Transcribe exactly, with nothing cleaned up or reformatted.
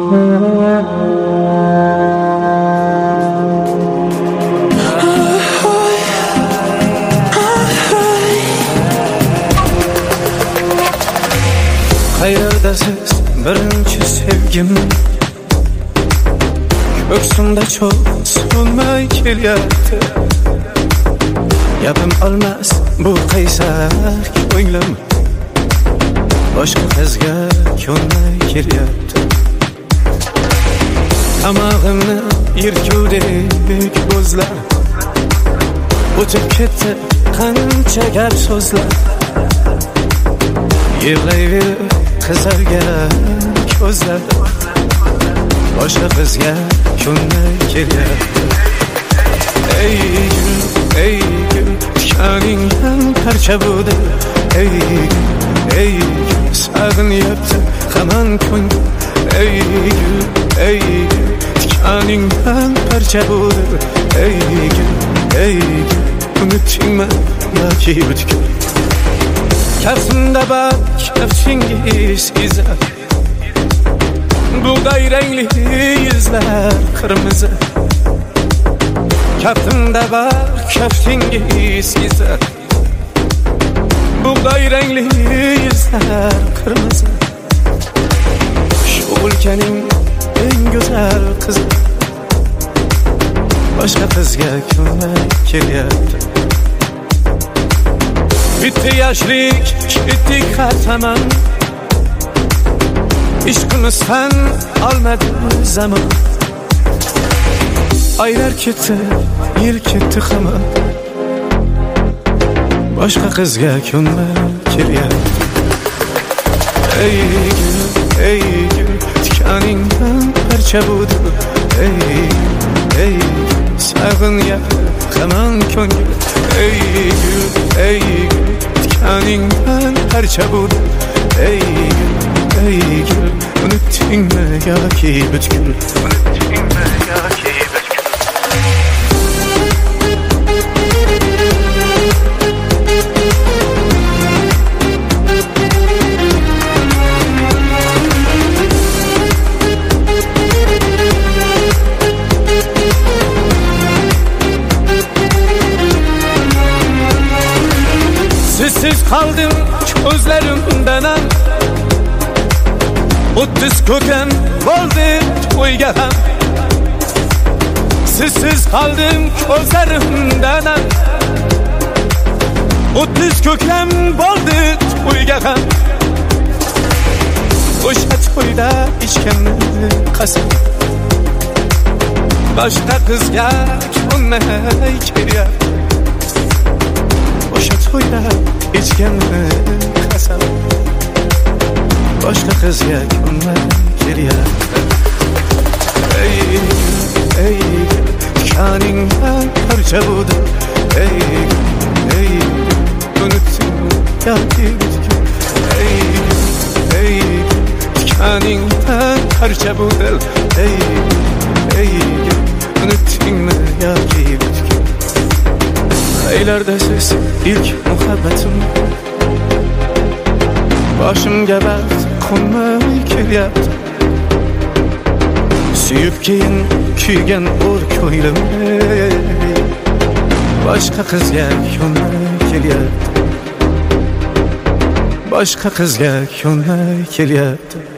Qayerdasiz birinchi sevgim, ko'ksimda çok so'nmay kelyapti. Gapim olmas bu qaysar ko'nglim, boshqa qizga ko'nmay kelyapti. Tomog'imni yirtgudek bo'zlar, o'tib ketdi qancha gap so'zlar. Yig'layverib qizargan ko'zlar, boshqa qizga ko'nmay kelyapti. Ey gul, ey gul, tikaningdan parcha bo'ldi. Ey gul, ey gul, sog'inyapti hamon ko'nglim. Ey gul, ey gul, tikaningdan parcha bo'ldi. Ey gul, ey gul, unutdingmi yoki butkul? Kaftimda bak kaftingiz izar, buğday renkli yüzler kırmızı. Kaftimda bak kaftingiz izar, buğday renkli yüzler kırmızı. Şu ülkenin en güzel kızı, başka kızga ko'nmay kelyapti. Bitti yaşlık, bitti kahraman, İşqimizdan olmadi zaman. Aylar ketdi, yil ketdi hamon, boshqa qizga ko'nmay kelyapti. Ey gul, ey gul, tikaningdan parcha bo'ldi. Ey gul, ey gul, sog'inyapti hamon ko'ngil. Ey gul, ey gul, tikaningdan parcha bo'ldi. Ey gul, ey gül, unutdingmi yoki butkul? Unutdingmi yoki butkul? Sizsiz kaldım gözlerimden an, o'ttiz ko'kam bo'ldi to'yga ham. Sizsiz qoldim ko'zlarimdan, o'ttiz ko'kam bo'ldi to'yga ham. O'sha to'yda ichganni qasam, boshqa qizga ko'nmay kelyapti. O'sha to'yda ichganni qasam, boshqa qizga ko'nmay kelyapti. Ey gul, ey gul, tikaningdan parcha bo'ldi. Ey gul, ey gul, unutdingmi yoki butkul? Ey gul, ey gul, tikaningdan parcha bo'ldi. Ey gul, ey gul, unutdingmi yoki butkul? Qaylardasiz ilk muhabbatim, boshimga baxt qo'nmay kelyapti. Suyib keyin kuygan o'r ko'nglim, boshqa qizga ko'nmay kelyapti. Boshqa qizga ko'nmay kelyapti.